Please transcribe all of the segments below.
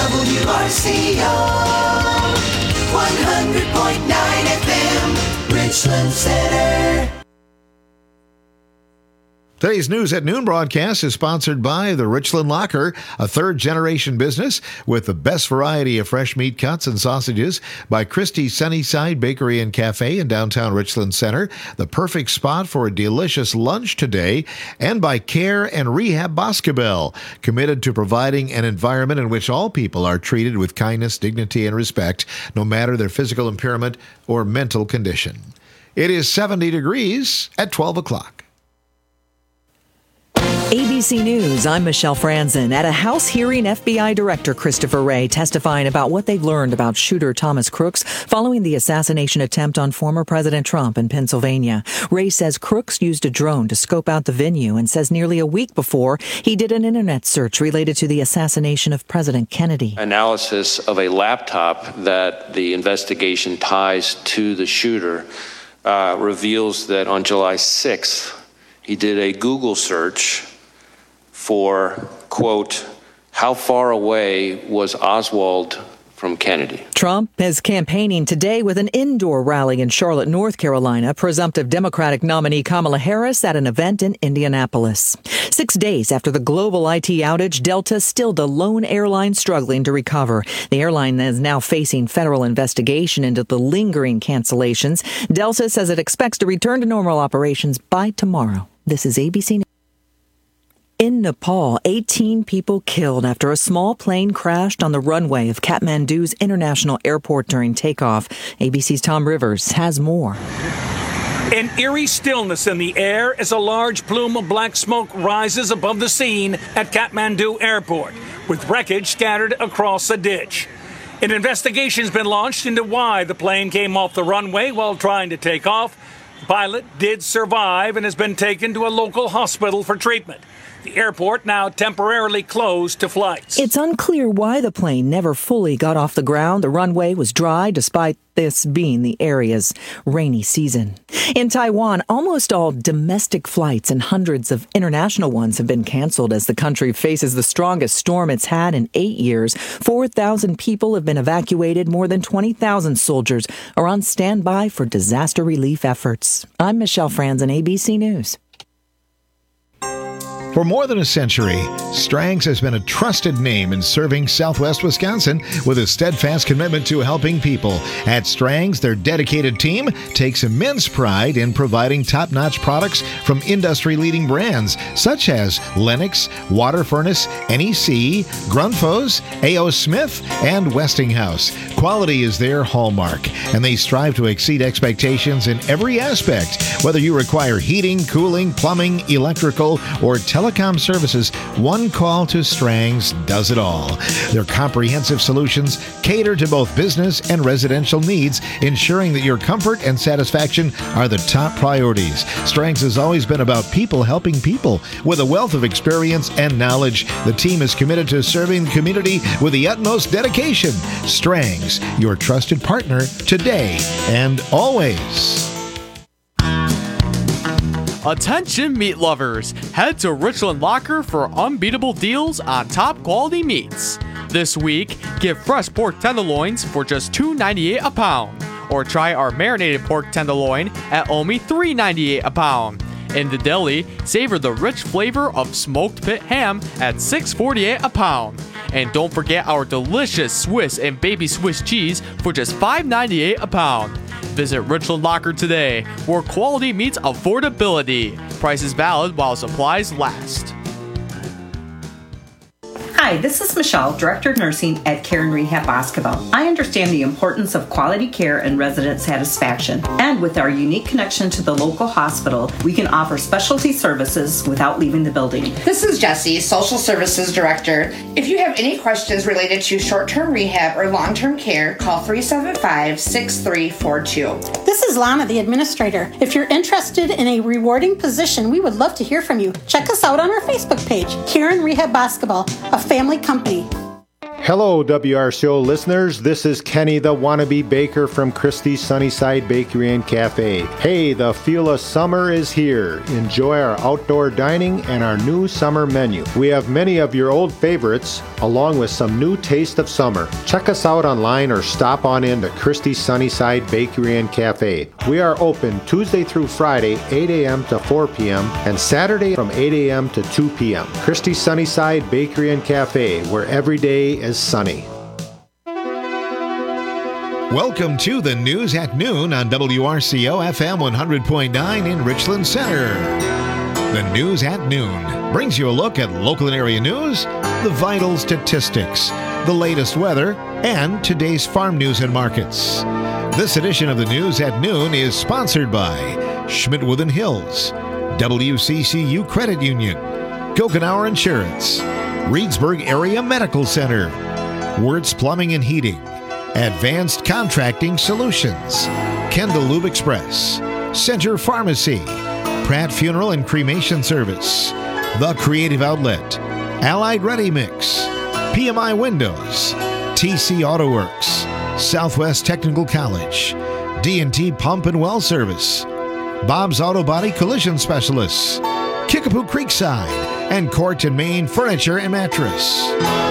WRCO 100.9 FM, Richland Center. Today's News at Noon broadcast is sponsored by the Richland Locker, a third-generation business with the best variety of fresh meat cuts and sausages, by Christie's Sunnyside Bakery and Cafe in downtown Richland Center, the perfect spot for a delicious lunch today, and by Care and Rehab Boscobel, committed to providing an environment in which all people are treated with kindness, dignity, and respect, no matter their physical impairment or mental condition. It is 70 degrees at 12 o'clock. ABC News, I'm Michelle Franzen. At a House hearing, FBI Director Christopher Wray testifying about what they've learned about shooter Thomas Crooks following the assassination attempt on former President Trump in Pennsylvania. Wray says Crooks used a drone to scope out the venue and says nearly a week before, he did an internet search related to the assassination of President Kennedy. Analysis of a laptop that the investigation ties to the shooter reveals that on July 6th, he did a Google search for, quote, how far away was Oswald from Kennedy? Trump is campaigning today with an indoor rally in Charlotte, North Carolina. Presumptive Democratic nominee Kamala Harris at an event in Indianapolis. 6 days after the global IT outage, Delta still the lone airline struggling to recover. The airline is now facing federal investigation into the lingering cancellations. Delta says it expects to return to normal operations by tomorrow. This is ABC News. In Nepal, 18 people killed after a small plane crashed on the runway of Kathmandu's international airport during takeoff. ABC's Tom Rivers has more. An eerie stillness in the air as a large plume of black smoke rises above the scene at Kathmandu Airport, with wreckage scattered across a ditch. An investigation's been launched into why the plane came off the runway while trying to take off. The pilot did survive and has been taken to a local hospital for treatment. The airport now temporarily closed to flights. It's unclear why the plane never fully got off the ground. The runway was dry despite this being the area's rainy season. In Taiwan, almost all domestic flights and hundreds of international ones have been canceled as the country faces the strongest storm it's had in 8 years. 4,000 people have been evacuated. More than 20,000 soldiers are on standby for disaster relief efforts. I'm Michelle Franzen, ABC News. For more than a century, Strang's has been a trusted name in serving Southwest Wisconsin with a steadfast commitment to helping people. At Strang's, their dedicated team takes immense pride in providing top-notch products from industry-leading brands such as Lennox, Water Furnace, NEC, Grundfos, A.O. Smith, and Westinghouse. Quality is their hallmark, and they strive to exceed expectations in every aspect. Whether you require heating, cooling, plumbing, electrical, or telecom services, one call to Strang's does it all. Their comprehensive solutions cater to both business and residential needs, ensuring that your comfort and satisfaction are the top priorities. Strang's has always been about people helping people. With a wealth of experience and knowledge, the team is committed to serving the community with the utmost dedication. Strang's, your trusted partner today and always. Attention meat lovers, head to Richland Locker for unbeatable deals on top quality meats. This week, get fresh pork tenderloins for just $2.98 a pound, or try our marinated pork tenderloin at only $3.98 a pound. In the deli, savor the rich flavor of smoked pit ham at $6.48 a pound. And don't forget our delicious Swiss and baby Swiss cheese for just $5.98 a pound. Visit Richland Locker today, where quality meets affordability. Price is valid while supplies last. Hi, this is Michelle, Director of Nursing at Care and Rehab Boscobel. I understand the importance of quality care and resident satisfaction. And with our unique connection to the local hospital, we can offer specialty services without leaving the building. This is Jessie, Social Services Director. If you have any questions related to short-term rehab or long-term care, call 375-6342. This is Lana, the Administrator. If you're interested in a rewarding position, we would love to hear from you. Check us out on our Facebook page, Care and Rehab Boscobel, a family company. Hello, WRCO listeners. This is Kenny the Wannabe Baker from Christie's Sunnyside Bakery and Cafe. Hey, the feel of summer is here. Enjoy our outdoor dining and our new summer menu. We have many of your old favorites, along with some new taste of summer. Check us out online or stop on in to Christie's Sunnyside Bakery and Cafe. We are open Tuesday through Friday, 8 a.m. to 4 p.m., and Saturday from 8 a.m. to 2 p.m. Christie's Sunnyside Bakery and Cafe, where every day is sunny. Welcome to the News at Noon on WRCO FM 100.9 in Richland Center. The News at Noon brings you a look at local and area news, the vital statistics, the latest weather, and today's farm news and markets. This edition of the News at Noon is sponsored by Schmidt-Wooden Hills, WCCU Credit Union, Gochenauer Insurance, Reedsburg Area Medical Center, Wirtz Plumbing and Heating, Advanced Contracting Solutions, Kendall Lube Express, Center Pharmacy, Pratt Funeral and Cremation Service, The Creative Outlet, Allied Ready Mix, PMI Windows, TC Auto Works, Southwest Technical College, D&T Pump and Well Service, Bob's Auto Body Collision Specialists, Kickapoo Creekside, and Court and Main Furniture and Mattress.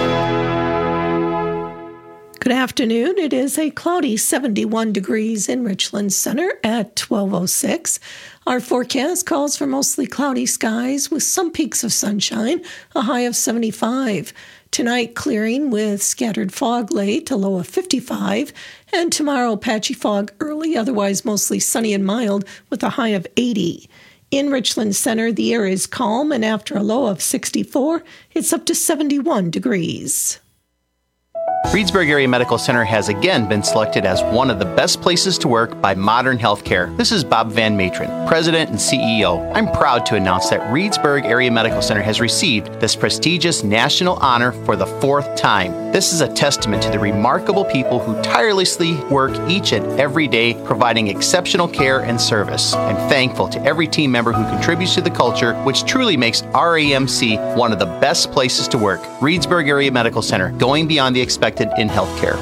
Good afternoon. It is a cloudy 71 degrees in Richland Center at 12:06. Our forecast calls for mostly cloudy skies with some peaks of sunshine, a high of 75. Tonight, clearing with scattered fog late, a low of 55. And tomorrow, patchy fog early, otherwise mostly sunny and mild with a high of 80. In Richland Center, the air is calm, and after a low of 64, it's up to 71 degrees. Reedsburg Area Medical Center has again been selected as one of the best places to work by Modern Healthcare. This is Bob Van Matron, President and CEO. I'm proud to announce that Reedsburg Area Medical Center has received this prestigious national honor for the 4th time. This is a testament to the remarkable people who tirelessly work each and every day providing exceptional care and service. I'm thankful to every team member who contributes to the culture, which truly makes RAMC one of the best places to work. Reedsburg Area Medical Center, going beyond the expected in healthcare.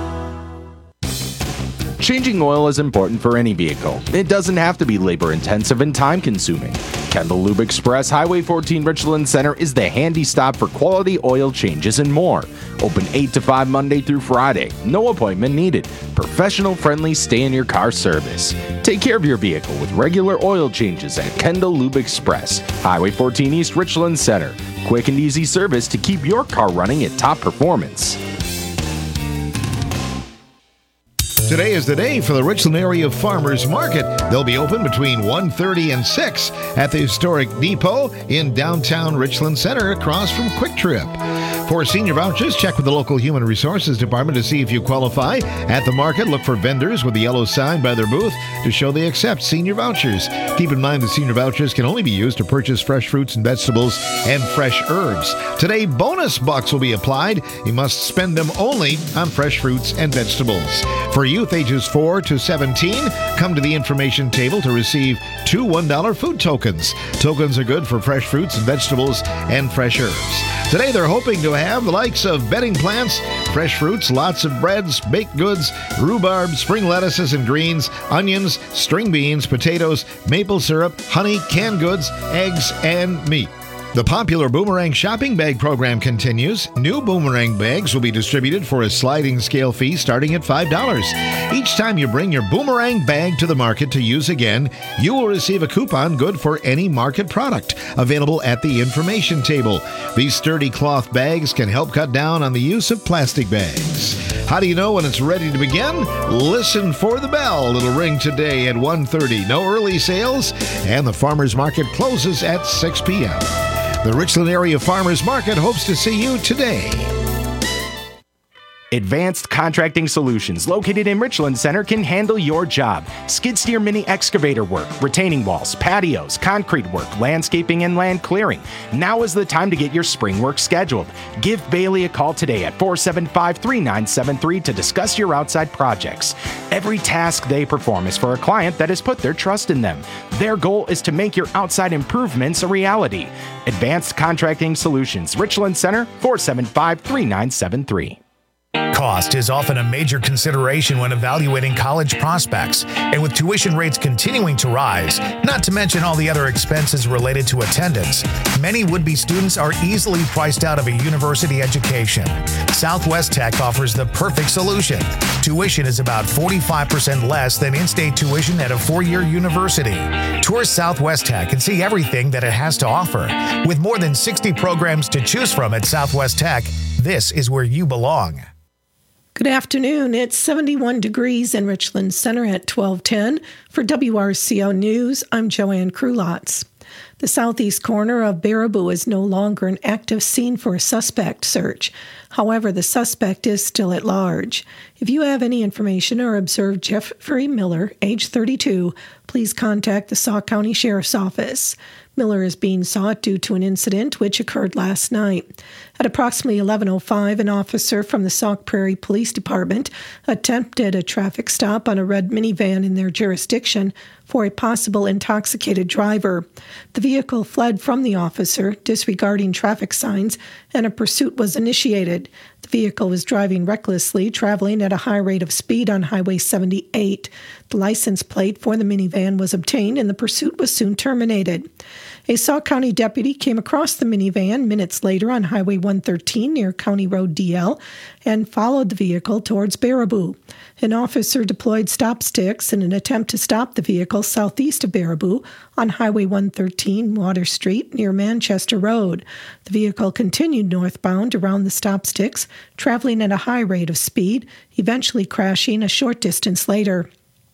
Changing oil is important for any vehicle. It doesn't have to be labor-intensive and time-consuming. Kendall Lube Express, Highway 14 Richland Center is the handy stop for quality oil changes and more. Open 8 to 5 Monday through Friday. No appointment needed. Professional, friendly, stay-in-your-car service. Take care of your vehicle with regular oil changes at Kendall Lube Express, Highway 14 East Richland Center. Quick and easy service to keep your car running at top performance. Today is the day for the Richland Area Farmers Market. They'll be open between 1:30 and 6 at the historic depot in downtown Richland Center across from Quick Trip. For senior vouchers, check with the local Human Resources Department to see if you qualify. At the market, look for vendors with the yellow sign by their booth to show they accept senior vouchers. Keep in mind that senior vouchers can only be used to purchase fresh fruits and vegetables and fresh herbs. Today, bonus bucks will be applied. You must spend them only on fresh fruits and vegetables. For youth ages 4 to 17, come to the information table to receive 2 $1 food tokens. Tokens are good for fresh fruits and vegetables and fresh herbs. Today, they're hoping to have the likes of bedding plants, fresh fruits, lots of breads, baked goods, rhubarb, spring lettuces and greens, onions, string beans, potatoes, maple syrup, honey, canned goods, eggs, and meat. The popular Boomerang shopping bag program continues. New Boomerang bags will be distributed for a sliding scale fee starting at $5. Each time you bring your Boomerang bag to the market to use again, you will receive a coupon good for any market product available at the information table. These sturdy cloth bags can help cut down on the use of plastic bags. How do you know when it's ready to begin? Listen for the bell. It'll ring today at 1:30. No early sales, and the farmers market closes at 6 p.m. The Richland Area Farmers Market hopes to see you today. Advanced Contracting Solutions, located in Richland Center, can handle your job. Skid steer mini excavator work, retaining walls, patios, concrete work, landscaping, and land clearing. Now is the time to get your spring work scheduled. Give Bailey a call today at 475-3973 to discuss your outside projects. Every task they perform is for a client that has put their trust in them. Their goal is to make your outside improvements a reality. Advanced Contracting Solutions, Richland Center, 475-3973. cost is often a major consideration when evaluating college prospects, and with tuition rates continuing to rise, not to mention all the other expenses related to attendance, many would-be students are easily priced out of a university education. Southwest Tech offers the perfect solution. Tuition is about 45% less than in-state tuition at a four-year university. Tour Southwest Tech and see everything that it has to offer. With more than 60 programs to choose from at Southwest Tech, this is where you belong. Good afternoon. It's 71 degrees in Richland Center at 1210. For WRCO News, I'm Joanne Krulotz. The southeast corner of Baraboo is no longer an active scene for a suspect search. However, the suspect is still at large. If you have any information or observed Jeffrey Miller, age 32, please contact the Sauk County Sheriff's Office. Miller is being sought due to an incident which occurred last night. At approximately 11:05, an officer from the Sauk Prairie Police Department attempted a traffic stop on a red minivan in their jurisdiction for a possible intoxicated driver. The vehicle fled from the officer, disregarding traffic signs, and a pursuit was initiated. The vehicle was driving recklessly, traveling at a high rate of speed on Highway 78. The license plate for the minivan was obtained, and the pursuit was soon terminated. A Sauk County deputy came across the minivan minutes later on Highway 113 near County Road DL and followed the vehicle towards Baraboo. An officer deployed stop sticks in an attempt to stop the vehicle southeast of Baraboo on Highway 113 Water Street near Manchester Road. The vehicle continued northbound around the stop sticks, traveling at a high rate of speed, eventually crashing a short distance later.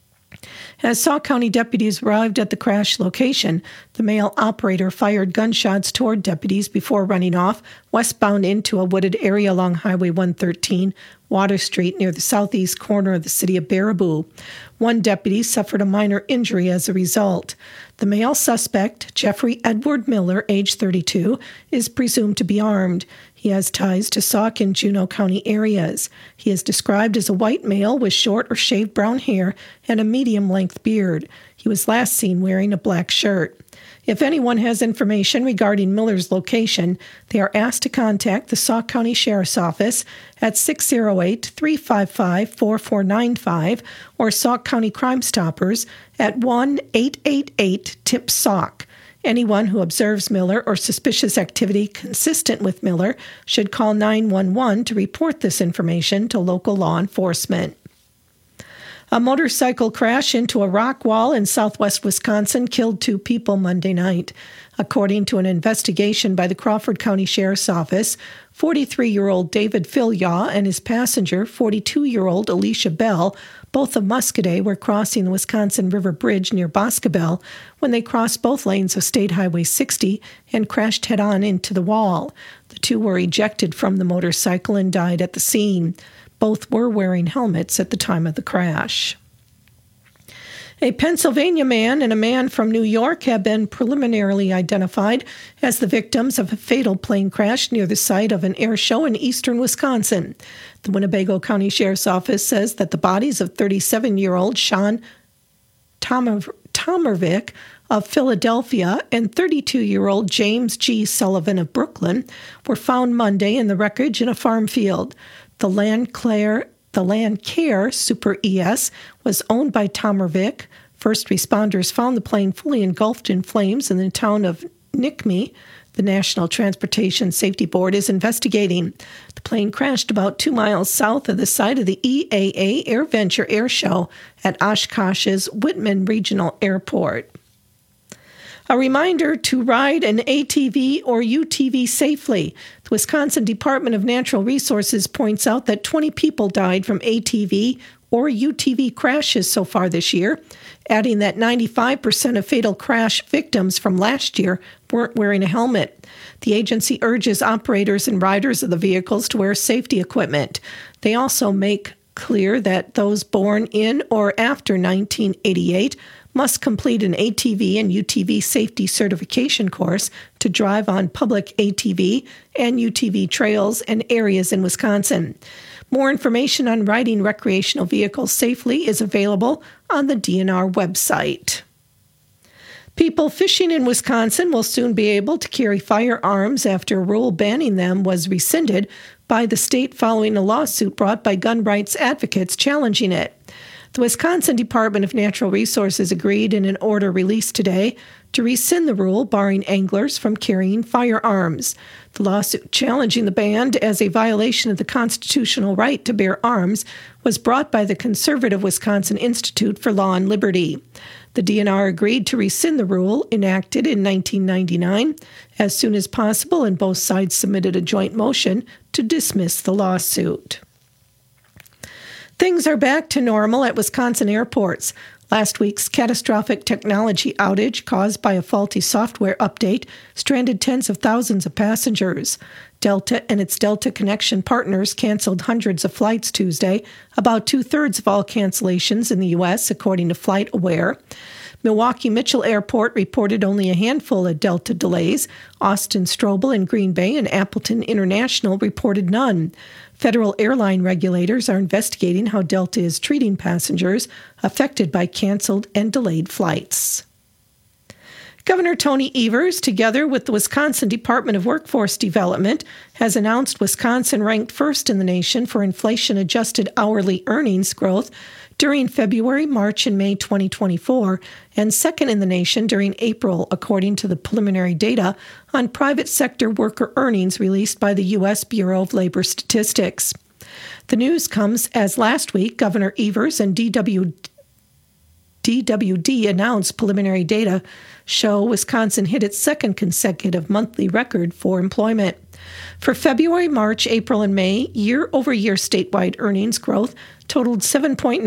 As Sauk County deputies arrived at the crash location, the male operator fired gunshots toward deputies before running off westbound into a wooded area along Highway 113, Water Street, near the southeast corner of the city of Baraboo. One deputy suffered a minor injury as a result. The male suspect, Jeffrey Edward Miller, age 32, is presumed to be armed. He has ties to Sauk and Juneau County areas. He is described as a white male with short or shaved brown hair and a medium-length beard. He was last seen wearing a black shirt. If anyone has information regarding Miller's location, they are asked to contact the Sauk County Sheriff's Office at 608-355-4495 or Sauk County Crime Stoppers at 1-888-TIP-SAUK. Anyone who observes Miller or suspicious activity consistent with Miller should call 911 to report this information to local law enforcement. A motorcycle crash into a rock wall in southwest Wisconsin killed 2 people Monday night. According to an investigation by the Crawford County Sheriff's Office, 43-year-old David Filyaw and his passenger, 42-year-old Alicia Bell, both of Muscoda, were crossing the Wisconsin River Bridge near Boscobel when they crossed both lanes of State Highway 60 and crashed head-on into the wall. The 2 were ejected from the motorcycle and died at the scene. Both were wearing helmets at the time of the crash. A Pennsylvania man and a man from New York have been preliminarily identified as the victims of a fatal plane crash near the site of an air show in eastern Wisconsin. The Winnebago County Sheriff's Office says that the bodies of 37-year-old Sean Tomervik of Philadelphia and 32-year-old James G. Sullivan of Brooklyn were found Monday in the wreckage in a farm field. The Landcare Super ES was owned by Tomervik. First responders found the plane fully engulfed in flames in the town of Nickme. The National Transportation Safety Board is investigating. The plane crashed about 2 miles south of the site of the EAA AirVenture Air Show at Oshkosh's Whitman Regional Airport. A reminder to ride an ATV or UTV safely. The Wisconsin Department of Natural Resources points out that 20 people died from ATV or UTV crashes so far this year, adding that 95% of fatal crash victims from last year weren't wearing a helmet. The agency urges operators and riders of the vehicles to wear safety equipment. They also make clear that those born in or after 1988 must complete an ATV and UTV safety certification course to drive on public ATV and UTV trails and areas in Wisconsin. More information on riding recreational vehicles safely is available on the DNR website. People fishing in Wisconsin will soon be able to carry firearms after a rule banning them was rescinded by the state following a lawsuit brought by gun rights advocates challenging it. The Wisconsin Department of Natural Resources agreed in an order released today to rescind the rule barring anglers from carrying firearms. The lawsuit challenging the ban as a violation of the constitutional right to bear arms was brought by the conservative Wisconsin Institute for Law and Liberty. The DNR agreed to rescind the rule enacted in 1999 as soon as possible, and both sides submitted a joint motion to dismiss the lawsuit. Things are back to normal at Wisconsin airports. Last week's catastrophic technology outage caused by a faulty software update stranded tens of thousands of passengers. Delta and its Delta Connection partners canceled hundreds of flights Tuesday, about two-thirds of all cancellations in the U.S., according to FlightAware. Milwaukee Mitchell Airport reported only a handful of Delta delays. Austin Strobel in Green Bay and Appleton International reported none. Federal airline regulators are investigating how Delta is treating passengers affected by canceled and delayed flights. Governor Tony Evers, together with the Wisconsin Department of Workforce Development, has announced Wisconsin ranked first in the nation for inflation-adjusted hourly earnings growth during February, March, and May 2024, and second in the nation during April, according to the preliminary data on private sector worker earnings released by the U.S. Bureau of Labor Statistics. The news comes as last week Governor Evers and DWD announced preliminary data show Wisconsin hit its second consecutive monthly record for employment. For February, March, April, and May, year-over-year statewide earnings growth totaled 7.9%,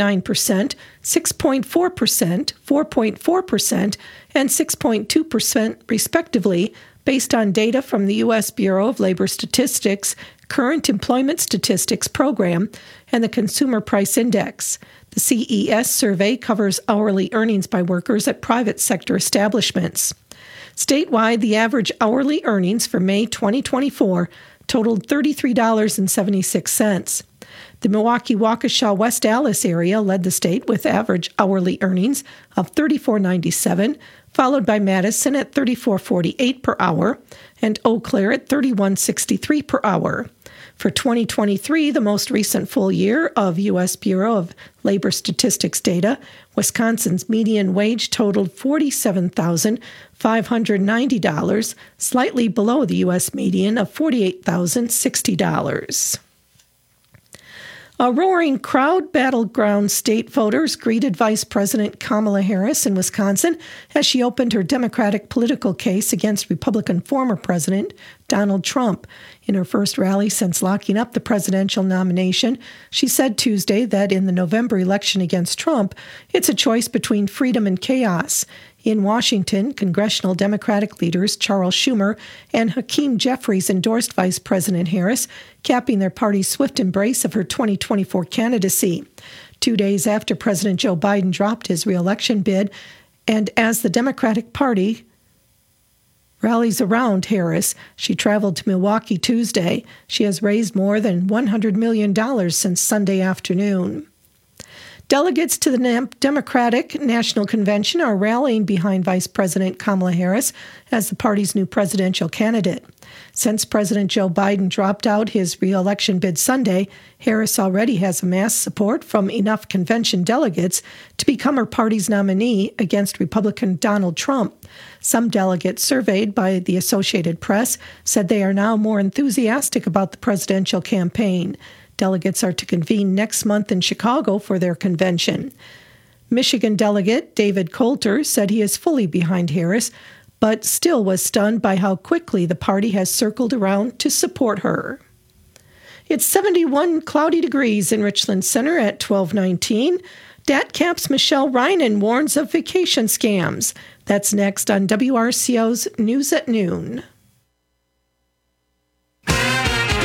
6.4%, 4.4%, and 6.2%, respectively, based on data from the U.S. Bureau of Labor Statistics Current Employment Statistics Program and the Consumer Price Index. The CES survey covers hourly earnings by workers at private sector establishments. Statewide, the average hourly earnings for May 2024 totaled $33.76. The Milwaukee-Waukesha West Allis area led the state with average hourly earnings of $34.97, followed by Madison at $34.48 per hour and Eau Claire at $31.63 per hour. For 2023, the most recent full year of U.S. Bureau of Labor Statistics data, Wisconsin's median wage totaled $47,590, slightly below the U.S. median of $48,060. A roaring crowd, battleground state voters greeted Vice President Kamala Harris in Wisconsin as she opened her Democratic political case against Republican former President Donald Trump. In her first rally since locking up the presidential nomination, she said Tuesday that in the November election against Trump, it's a choice between freedom and chaos. In Washington, congressional Democratic leaders Charles Schumer and Hakeem Jeffries endorsed Vice President Harris, capping their party's swift embrace of her 2024 candidacy. 2 days after President Joe Biden dropped his re-election bid, and as the Democratic Party rallies around Harris, she traveled to Milwaukee Tuesday. She has raised more than $100 million since Sunday afternoon. Delegates to the Democratic National Convention are rallying behind Vice President Kamala Harris as the party's new presidential candidate. Since President Joe Biden dropped out his re-election bid Sunday, Harris already has amassed support from enough convention delegates to become her party's nominee against Republican Donald Trump. Some delegates surveyed by the Associated Press said they are now more enthusiastic about the presidential campaign. Delegates are to convene next month in Chicago for their convention. Michigan delegate David Coulter said he is fully behind Harris, but still was stunned by how quickly the party has circled around to support her. It's 71 cloudy degrees in Richland Center at 12:19. DATCAP's Michelle Reinen warns of vacation scams. That's next on WRCO's News at Noon.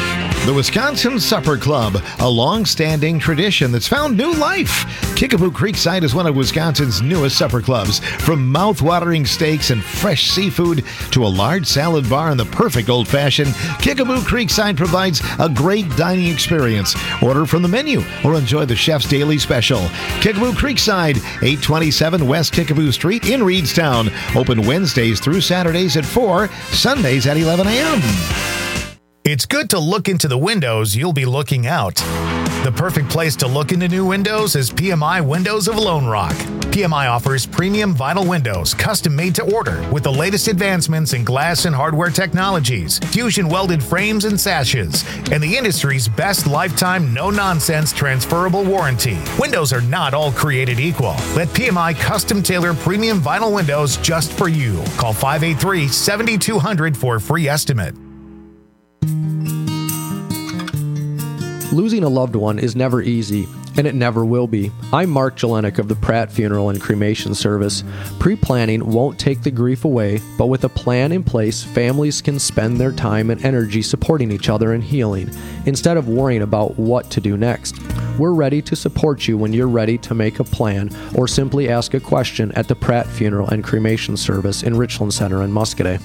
The Wisconsin Supper Club, a long-standing tradition that's found new life. Kickapoo Creekside is one of Wisconsin's newest supper clubs. From mouth-watering steaks and fresh seafood to a large salad bar and the perfect old-fashioned, Kickapoo Creekside provides a great dining experience. Order from the menu or enjoy the chef's daily special. Kickapoo Creekside, 827 West Kickapoo Street in Reedstown. Open Wednesdays through Saturdays at 4, Sundays at 11 a.m. It's good to look into the windows you'll be looking out. The perfect place to look into new windows is PMI Windows of Lone Rock. PMI offers premium vinyl windows, custom made to order, with the latest advancements in glass and hardware technologies, fusion welded frames and sashes, and the industry's best lifetime no-nonsense transferable warranty. Windows are not all created equal. Let PMI custom tailor premium vinyl windows just for you. Call 583-7200 for a free estimate. Losing a loved one is never easy, and it never will be. I'm Mark Jelenik of the Pratt Funeral and Cremation Service. Pre-planning won't take the grief away, but with a plan in place, families can spend their time and energy supporting each other and healing, instead of worrying about what to do next. We're ready to support you when you're ready to make a plan, or simply ask a question at the Pratt Funeral and Cremation Service in Richland Center in Muscoda.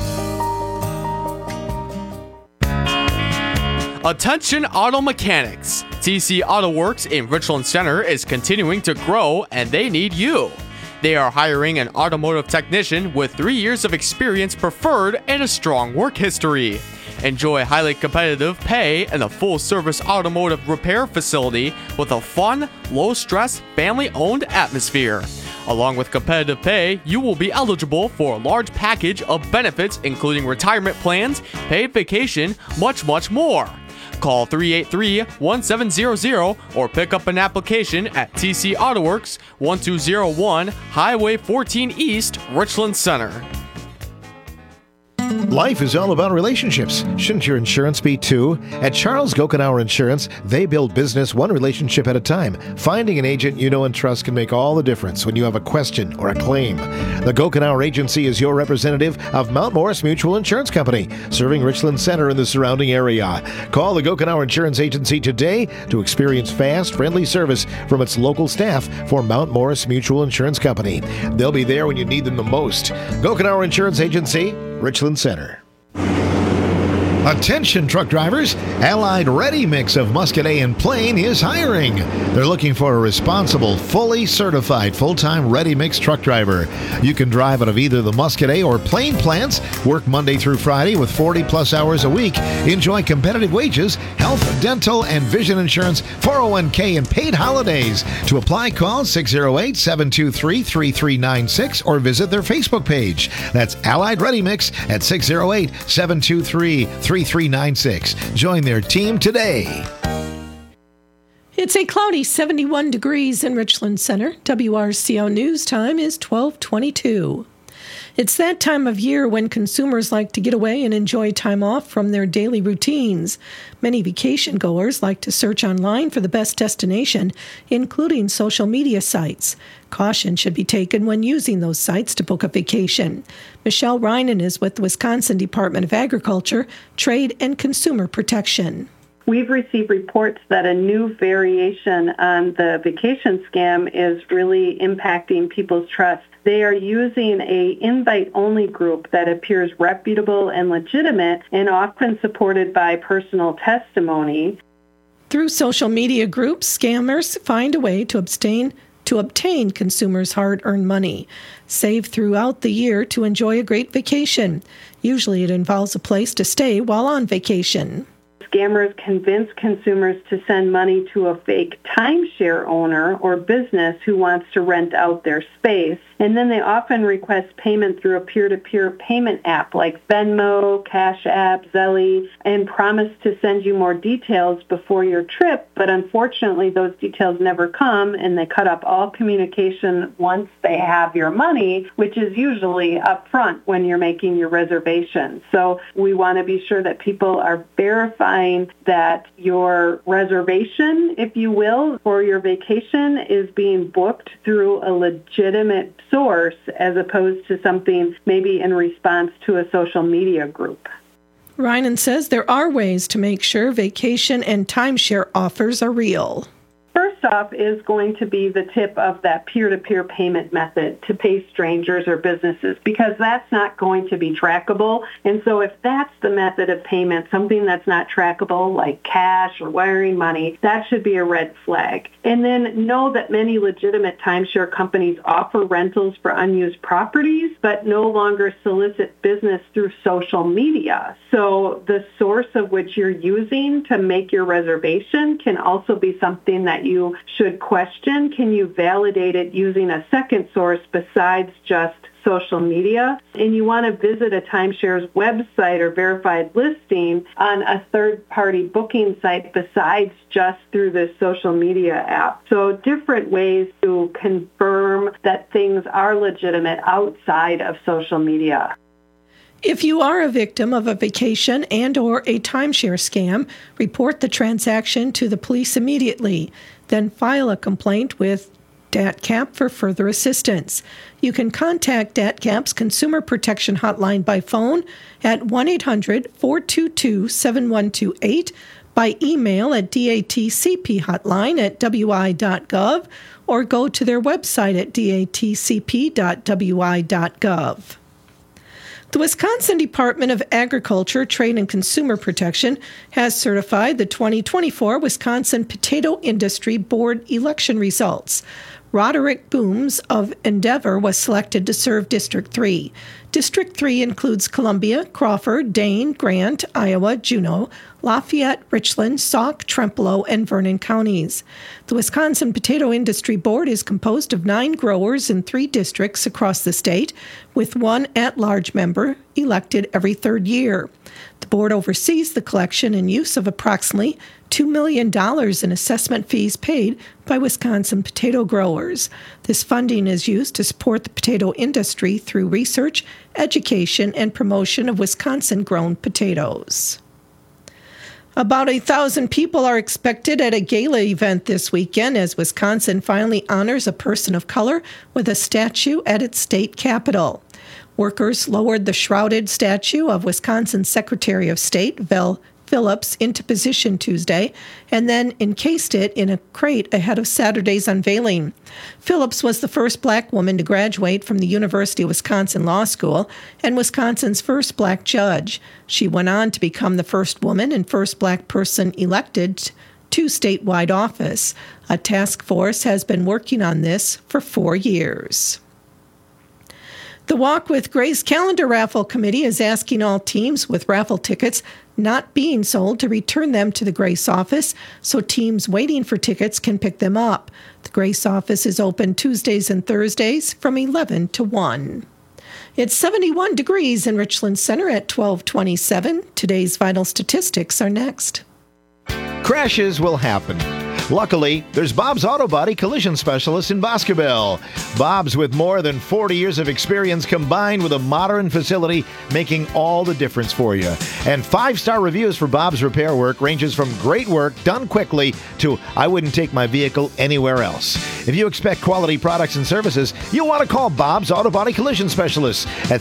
Attention auto mechanics! TC Auto Works in Richland Center is continuing to grow and they need you. They are hiring an automotive technician with 3 years of experience preferred and a strong work history. Enjoy highly competitive pay and a full-service automotive repair facility with a fun, low-stress, family-owned atmosphere. Along with competitive pay, you will be eligible for a large package of benefits including retirement plans, paid vacation, much more. Call 383-1700 or pick up an application at TC Auto Works, 1201 Highway 14 East, Richland Center. Life is all about relationships. Shouldn't your insurance be too? At Charles Gokenauer Insurance, they build business one relationship at a time. Finding an agent you know and trust can make all the difference when you have a question or a claim. The Gokenauer Agency is your representative of Mount Morris Mutual Insurance Company, serving Richland Center and the surrounding area. Call the Gokenauer Insurance Agency today to experience fast, friendly service from its local staff for Mount Morris Mutual Insurance Company. They'll be there when you need them the most. Gokenauer Insurance Agency, Richland Center. Attention truck drivers, Allied Ready Mix of Muscoda and Plain is hiring. They're looking for a responsible, fully certified, full-time Ready Mix truck driver. You can drive out of either the Muscoda or Plain plants, work Monday through Friday with 40-plus hours a week, enjoy competitive wages, health, dental, and vision insurance, 401k, and paid holidays. To apply, call 608-723-3396 or visit their Facebook page. That's Allied Ready Mix at 608-723-3396. Join their team today. It's a cloudy 71 degrees in Richland Center. WRCO News time is 12:22. It's that time of year when consumers like to get away and enjoy time off from their daily routines. Many vacation goers like to search online for the best destination, including social media sites. Caution should be taken when using those sites to book a vacation. Michelle Reinen is with the Wisconsin Department of Agriculture, Trade, and Consumer Protection. We've received reports that a new variation on the vacation scam is really impacting people's trust. They are using a invite-only group that appears reputable and legitimate and often supported by personal testimony. Through social media groups, scammers find a way to obtain consumers' hard-earned money. Save throughout the year to enjoy a great vacation. Usually it involves a place to stay while on vacation. Scammers convince consumers to send money to a fake timeshare owner or business who wants to rent out their space. And then they often request payment through a peer-to-peer payment app like Venmo, Cash App, Zelle, and promise to send you more details before your trip. But unfortunately, those details never come, and they cut up all communication once they have your money, which is usually up front when you're making your reservation. So we want to be sure that people are verifying that your reservation, if you will, for your vacation is being booked through a legitimate source as opposed to something maybe in response to a social media group. Reinen says there are ways to make sure vacation and timeshare offers are real. First off is going to be the tip of that peer-to-peer payment method to pay strangers or businesses, because that's not going to be trackable. And so if that's the method of payment, something that's not trackable like cash or wiring money, that should be a red flag. And then know that many legitimate timeshare companies offer rentals for unused properties, but no longer solicit business through social media. So the source of which you're using to make your reservation can also be something that you should question. Can you validate it using a second source besides just social media? And you want to visit a timeshare's website or verified listing on a third-party booking site besides just through the social media app. So different ways to confirm that things are legitimate outside of social media. If you are a victim of a vacation and or a timeshare scam, report the transaction to the police immediately. Then file a complaint with DATCAP for further assistance. You can contact DATCAP's Consumer Protection Hotline by phone at 1-800-422-7128, by email at datcphotline@wi.gov, or go to their website at datcp.wi.gov. The Wisconsin Department of Agriculture, Trade, and Consumer Protection has certified the 2024 Wisconsin Potato Industry Board election results. Roderick Booms of Endeavor was selected to serve District 3. District 3 includes Columbia, Crawford, Dane, Grant, Iowa, Juneau, Lafayette, Richland, Sauk, Trempealeau, and Vernon counties. The Wisconsin Potato Industry Board is composed of 9 growers in 3 districts across the state, with 1 at-large member elected every 3rd year. The board oversees the collection and use of approximately $2 million in assessment fees paid by Wisconsin potato growers. This funding is used to support the potato industry through research, education, and promotion of Wisconsin-grown potatoes. About 1,000 people are expected at a gala event this weekend as Wisconsin finally honors a person of color with a statue at its state capitol. Workers lowered the shrouded statue of Wisconsin's Secretary of State, Vel Phillips, into position Tuesday, and then encased it in a crate ahead of Saturday's unveiling. Phillips was the first black woman to graduate from the University of Wisconsin Law School and Wisconsin's first black judge. She went on to become the first woman and first black person elected to statewide office. A task force has been working on this for 4 years. The Walk with Grace Calendar Raffle Committee is asking all teams with raffle tickets not being sold to return them to the Grace office so teams waiting for tickets can pick them up. The Grace office is open Tuesdays and Thursdays from 11 to 1. It's 71 degrees in Richland Center at 12:27. Today's vital statistics are next. Crashes will happen. Luckily, there's Bob's Auto Body Collision Specialist in Boscobel. Bob's, with more than 40 years of experience combined with a modern facility, making all the difference for you. And 5-star reviews for Bob's repair work ranges from great work done quickly to I wouldn't take my vehicle anywhere else. If you expect quality products and services, you'll want to call Bob's Auto Body Collision Specialist at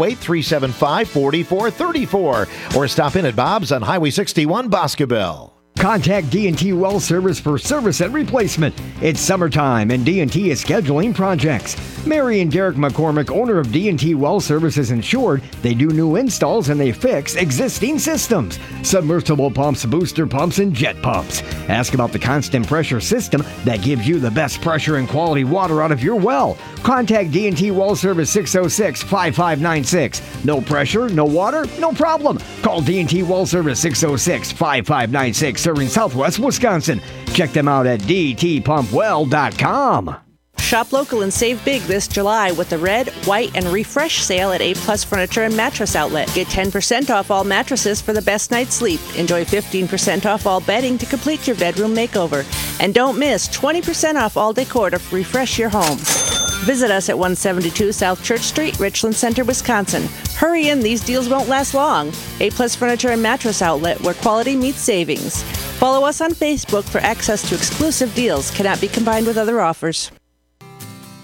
608-375-4434 or stop in at Bob's on Highway 61, Boscobel. Contact D&T Well Service for service and replacement. It's summertime and D&T is scheduling projects. Mary and Derek McCormick, owner of D&T Well Service, is insured. They do new installs and they fix existing systems. Submersible pumps, booster pumps, and jet pumps. Ask about the constant pressure system that gives you the best pressure and quality water out of your well. Contact D&T Well Service 606-5596. No pressure, no water, no problem. Call D&T Well Service 606-5596. Serving Southwest Wisconsin. Check them out at dtpumpwell.com. Shop local and save big this July with the Red, White, and Refresh sale at A Plus Furniture and Mattress Outlet. Get 10% off all mattresses for the best night's sleep. Enjoy 15% off all bedding to complete your bedroom makeover. And don't miss 20% off all decor to refresh your home. Visit us at 172 South Church Street, Richland Center, Wisconsin. Hurry in, these deals won't last long. A Plus Furniture and Mattress Outlet, where quality meets savings. Follow us on Facebook for access to exclusive deals. Cannot be combined with other offers.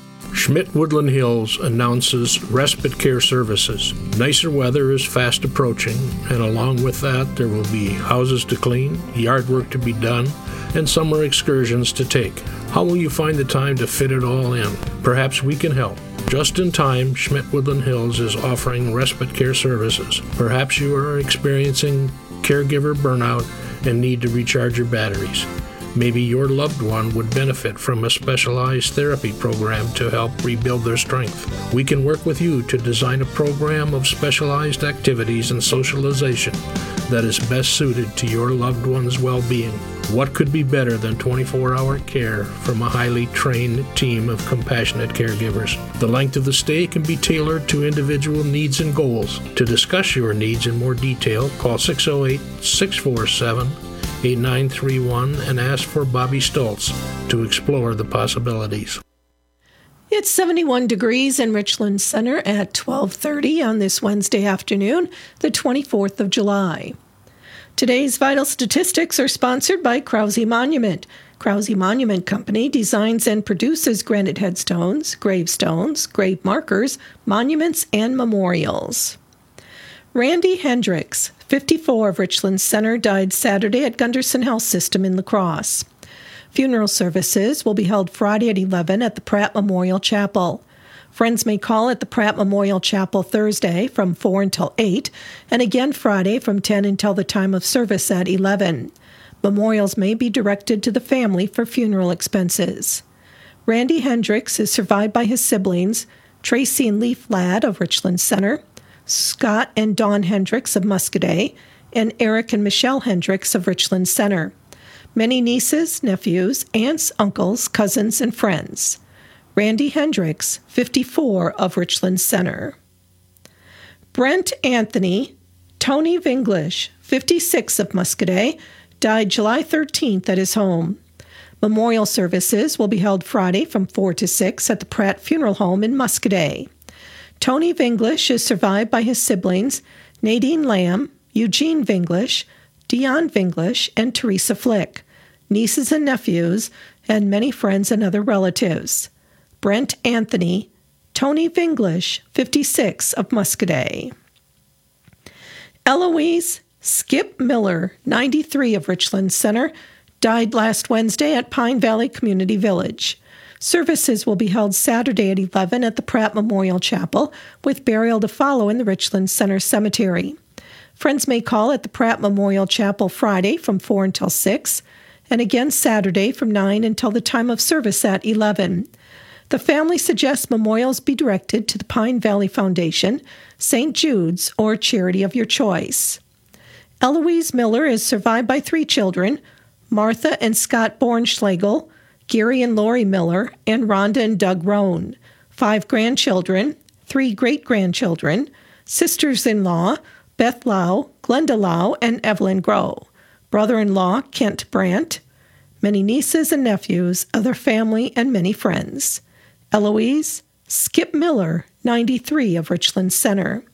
Schmidt Woodland Hills announces respite care services. Nicer weather is fast approaching, and along with that, there will be houses to clean, yard work to be done, and summer excursions to take. How will you find the time to fit it all in? Perhaps we can help. Just in time, Schmidt Woodland Hills is offering respite care services. Perhaps you are experiencing caregiver burnout and need to recharge your batteries. Maybe your loved one would benefit from a specialized therapy program to help rebuild their strength. We can work with you to design a program of specialized activities and socialization that is best suited to your loved one's well-being. What could be better than 24-hour care from a highly trained team of compassionate caregivers? The length of the stay can be tailored to individual needs and goals. To discuss your needs in more detail, call 608-647-8931 and ask for Bobby Stoltz to explore the possibilities. It's 71 degrees in Richland Center at 12:30 on this Wednesday afternoon, the 24th of July. Today's vital statistics are sponsored by Krause Monument. Krause Monument Company designs and produces granite headstones, gravestones, grave markers, monuments, and memorials. Randy Hendricks, 54 of Richland Center, died Saturday at Gunderson Health System in La Crosse. Funeral services will be held Friday at 11 at the Pratt Memorial Chapel. Friends may call at the Pratt Memorial Chapel Thursday from 4 until 8, and again Friday from 10 until the time of service at 11. Memorials may be directed to the family for funeral expenses. Randy Hendricks is survived by his siblings, Tracy and Leaf Ladd of Richland Center, Scott and Dawn Hendricks of Muscadet, and Eric and Michelle Hendricks of Richland Center. Many nieces, nephews, aunts, uncles, cousins, and friends. Randy Hendricks, 54 of Richland Center. Brent Anthony, Tony Vinglish, 56 of Muscadet, died July 13th at his home. Memorial services will be held Friday from 4 to 6 at the Pratt Funeral Home in Muscadet. Tony Vinglish is survived by his siblings, Nadine Lamb, Eugene Vinglish, Dion Vinglish, and Teresa Flick, nieces and nephews, and many friends and other relatives. Brent Anthony, Tony Vinglish, 56 of Muscadet. Eloise Skip Miller, 93 of Richland Center, died last Wednesday at Pine Valley Community Village. Services will be held Saturday at 11 at the Pratt Memorial Chapel, with burial to follow in the Richland Center Cemetery. Friends may call at the Pratt Memorial Chapel Friday from 4 until 6, and again Saturday from 9 until the time of service at 11. The family suggests memorials be directed to the Pine Valley Foundation, St. Jude's, or charity of your choice. Eloise Miller is survived by 3 children, Martha and Scott Bornschlegel, Gary and Lori Miller, and Rhonda and Doug Rohn, 5 grandchildren, 3 great-grandchildren, sisters-in-law, Beth Lau, Glenda Lau, and Evelyn Groh, brother-in-law, Kent Brandt, many nieces and nephews, other family, and many friends. Eloise Skip Miller, 93 of Richland Center.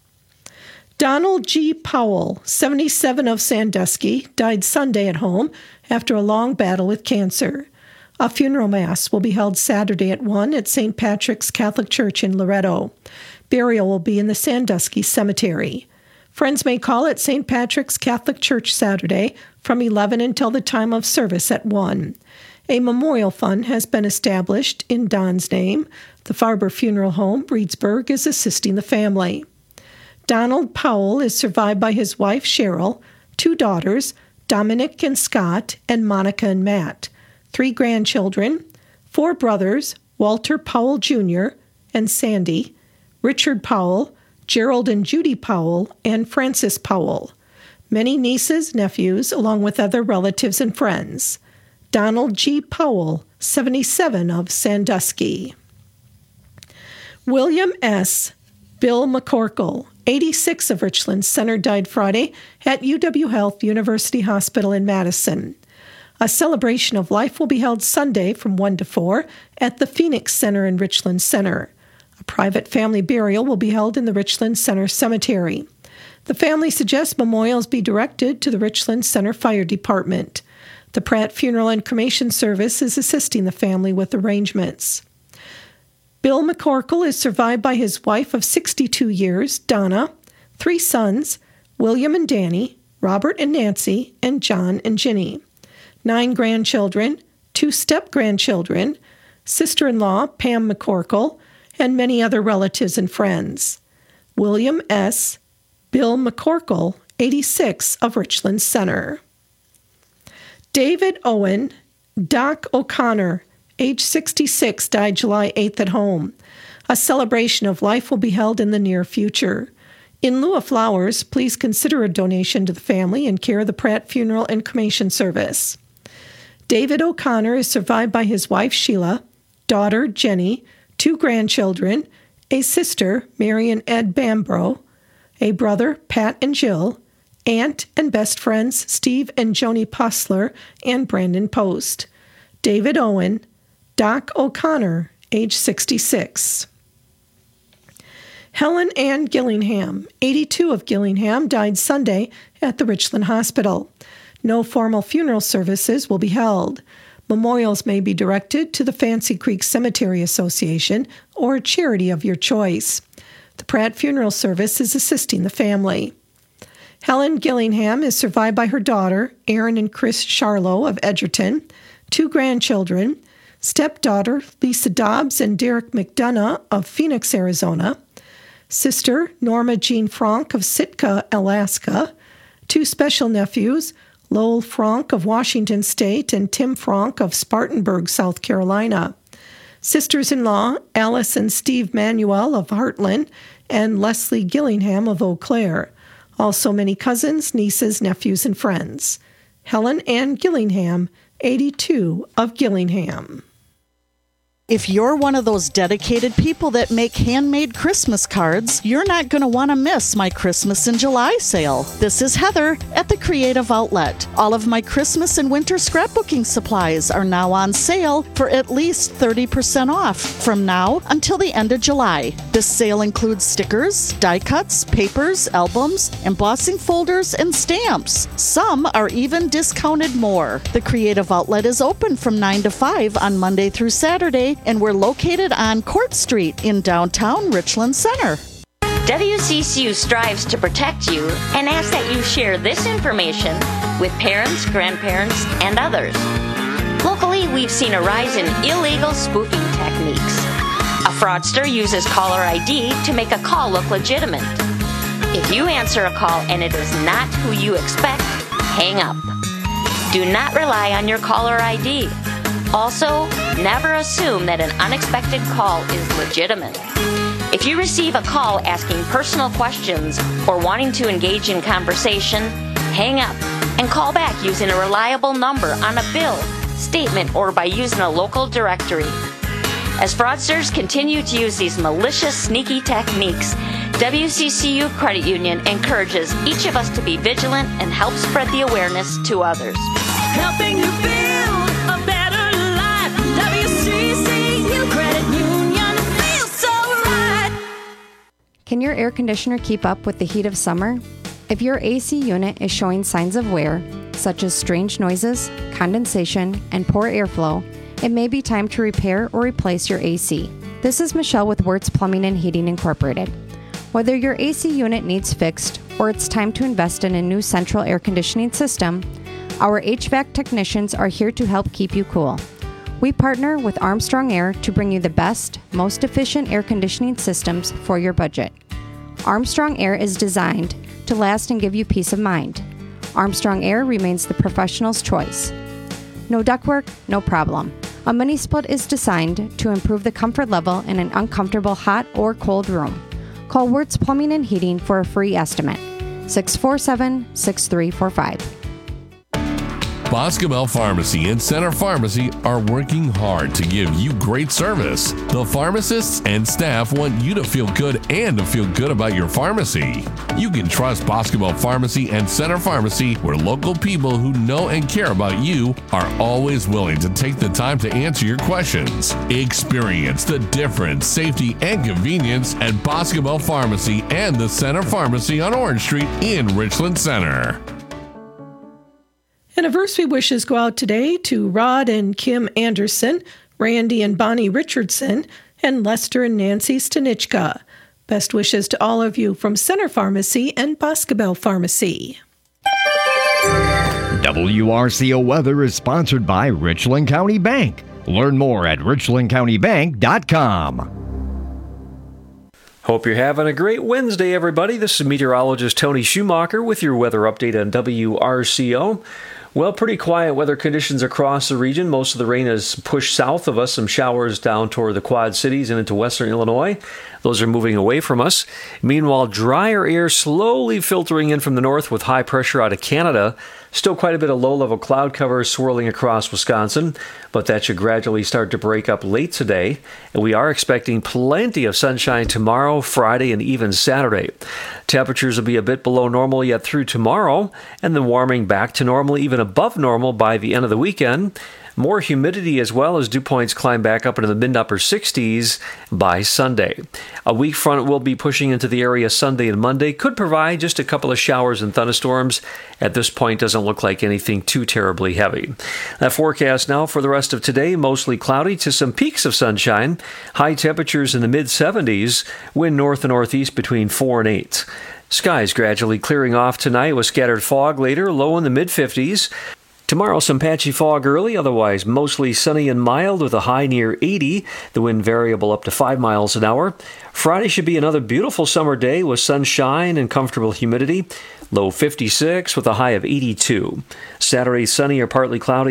Donald G. Powell, 77 of Sandusky, died Sunday at home after a long battle with cancer. A funeral mass will be held Saturday at 1 at St. Patrick's Catholic Church in Loretto. Burial will be in the Sandusky Cemetery. Friends may call at St. Patrick's Catholic Church Saturday from 11 until the time of service at 1. A memorial fund has been established in Don's name. The Farber Funeral Home, Reedsburg, is assisting the family. Donald Powell is survived by his wife, Cheryl, 2 daughters, Dominic and Scott, and Monica and Matt, 3 grandchildren, 4 brothers, Walter Powell Jr. and Sandy, Richard Powell, Gerald and Judy Powell, and Francis Powell, many nieces, nephews, along with other relatives and friends. Donald G. Powell, 77 of Sandusky. William S. Bill McCorkle, 86 of Richland Center, died Friday at UW Health University Hospital in Madison. A celebration of life will be held Sunday from 1 to 4 at the Phoenix Center in Richland Center. A private family burial will be held in the Richland Center Cemetery. The family suggests memorials be directed to the Richland Center Fire Department. The Pratt Funeral and Cremation Service is assisting the family with arrangements. Bill McCorkle is survived by his wife of 62 years, Donna, 3 sons, William and Danny, Robert and Nancy, and John and Ginny, 9 grandchildren, 2 step-grandchildren, sister-in-law Pam McCorkle, and many other relatives and friends. William S. Bill McCorkle, 86, of Richland Center. David Owen Doc O'Connor, age 66, died July 8th at home. A celebration of life will be held in the near future. In lieu of flowers, please consider a donation to the family and care of the Pratt Funeral and Cremation Service. David O'Connor is survived by his wife, Sheila, daughter, Jenny, 2 grandchildren, a sister, Mary and Ed Bambro, a brother, Pat and Jill, aunt and best friends, Steve and Joni Pussler and Brandon Post. David Owen, Doc O'Connor, age 66. Helen Ann Gillingham, 82, of Gillingham, died Sunday at the Richland Hospital. No formal funeral services will be held. Memorials may be directed to the Fancy Creek Cemetery Association or a charity of your choice. The Pratt Funeral Service is assisting the family. Helen Gillingham is survived by her daughter, Erin and Chris Charlo of Edgerton, 2 grandchildren, stepdaughter Lisa Dobbs and Derek McDonough of Phoenix, Arizona, sister Norma Jean Frank of Sitka, Alaska, 2 special nephews, Lowell Frank of Washington State and Tim Frank of Spartanburg, South Carolina, sisters-in-law Alice and Steve Manuel of Heartland and Leslie Gillingham of Eau Claire. Also many cousins, nieces, nephews, and friends. Helen Ann Gillingham, 82, of Gillingham. If you're one of those dedicated people that make handmade Christmas cards, you're not going to want to miss my Christmas in July sale. This is Heather at the Creative Outlet. All of my Christmas and winter scrapbooking supplies are now on sale for at least 30% off from now until the end of July. This sale includes stickers, die cuts, papers, albums, embossing folders, and stamps. Some are even discounted more. The Creative Outlet is open from 9 to 5 on Monday through Saturday, and we're located on Court Street in downtown Richland Center. WCCU strives to protect you and asks that you share this information with parents, grandparents, and others. Locally, we've seen a rise in illegal spoofing techniques. A fraudster uses caller ID to make a call look legitimate. If you answer a call and it is not who you expect, hang up. Do not rely on your caller ID. Also, never assume that an unexpected call is legitimate. If you receive a call asking personal questions or wanting to engage in conversation, hang up and call back using a reliable number on a bill, statement, or by using a local directory. As fraudsters continue to use these malicious, sneaky techniques, WCCU Credit Union encourages each of us to be vigilant and help spread the awareness to others. Helping you build a better life. WCCU Credit Union feels so right. Can your air conditioner keep up with the heat of summer? If your AC unit is showing signs of wear, such as strange noises, condensation, and poor airflow, it may be time to repair or replace your AC. This is Michelle with Wirtz Plumbing and Heating Incorporated. Whether your AC unit needs fixed or it's time to invest in a new central air conditioning system, our HVAC technicians are here to help keep you cool. We partner with Armstrong Air to bring you the best, most efficient air conditioning systems for your budget. Armstrong Air is designed to last and give you peace of mind. Armstrong Air remains the professional's choice. No ductwork, no problem. A mini split is designed to improve the comfort level in an uncomfortable hot or cold room. Call Wirtz Plumbing and Heating for a free estimate. 647-6345. Boscobel Pharmacy and Center Pharmacy are working hard to give you great service. The pharmacists and staff want you to feel good and to feel good about your pharmacy. You can trust Boscobel Pharmacy and Center Pharmacy, where local people who know and care about you are always willing to take the time to answer your questions. Experience the difference, safety, and convenience at Boscobel Pharmacy and the Center Pharmacy on Orange Street in Richland Center. Anniversary wishes go out today to Rod and Kim Anderson, Randy and Bonnie Richardson, and Lester and Nancy Stanichka. Best wishes to all of you from Center Pharmacy and Boscobel Pharmacy. WRCO Weather is sponsored by Richland County Bank. Learn more at richlandcountybank.com. Hope you're having a great Wednesday, everybody. This is meteorologist Tony Schumacher with your weather update on WRCO. Well, pretty quiet weather conditions across the region. Most of the rain is pushed south of us. Some showers down toward the Quad Cities and into western Illinois. Those are moving away from us. Meanwhile, drier air slowly filtering in from the north with high pressure out of Canada. Still quite a bit of low-level cloud cover swirling across Wisconsin, but that should gradually start to break up late today. And we are expecting plenty of sunshine tomorrow, Friday, and even Saturday. Temperatures will be a bit below normal yet through tomorrow, and then warming back to normal, even above normal by the end of the weekend. More humidity as well as dew points climb back up into the mid-upper 60s by Sunday. A weak front will be pushing into the area Sunday and Monday. Could provide just a couple of showers and thunderstorms. At this point, doesn't look like anything too terribly heavy. That forecast now for the rest of today, mostly cloudy to some peaks of sunshine. High temperatures in the mid-70s. Wind north and northeast between 4 and 8. Skies gradually clearing off tonight with scattered fog later, low in the mid-50s. Tomorrow, some patchy fog early, otherwise mostly sunny and mild with a high near 80, the wind variable up to 5 miles an hour. Friday should be another beautiful summer day with sunshine and comfortable humidity, low 56 with a high of 82. Saturday, sunny or partly cloudy.